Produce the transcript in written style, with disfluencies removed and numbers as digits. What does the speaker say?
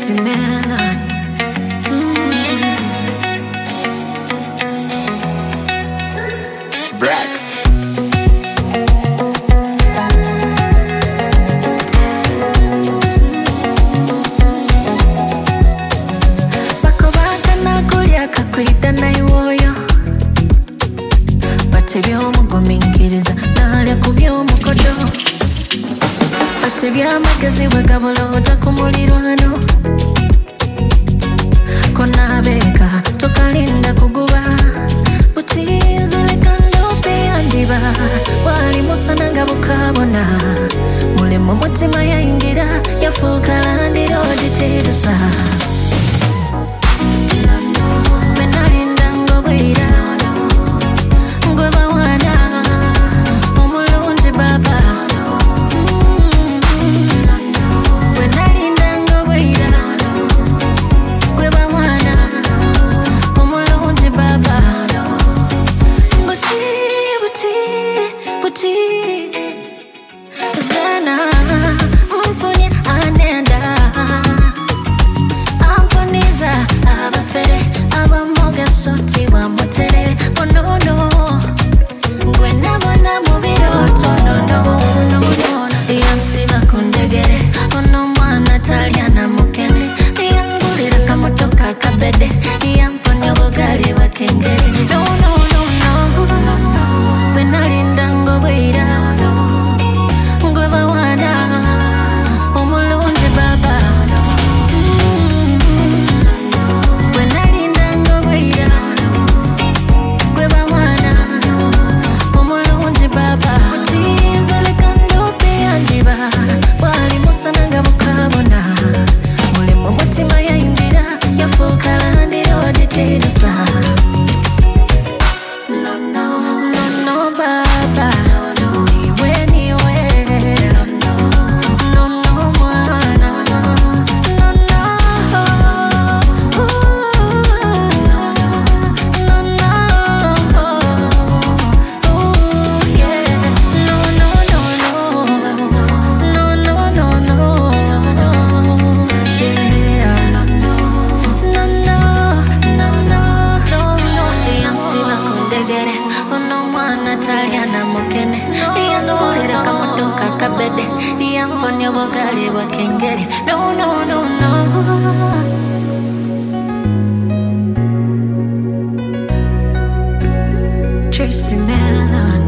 Tracy Melon. Brax. Bakobaka nakulya kakwita naiwoyo bate by'omugumingiriza nalya ku by'omukodo bate by'amagezi bwe gabolooja ku mulirwano konabeeka tokalinda kuguba butiizileka ndope yandiba bwali musana nga bukabona mulemu mutima yayingira yafuuka landiroodi terusa Zena mfunye anenda amponiza abafere abamoga soti wa motere oh no no gwe nabona mu biroto no no no no yansiba kundegere ono mwana talya na mukene yangulira kamotoka kabede yamponya obugali bakengere no no no no gwe nalinda ngobwira ono mwana talya na mukene yangulira kamotoka kabede yamponya obugali bwakengere no no no no Tracy Melon.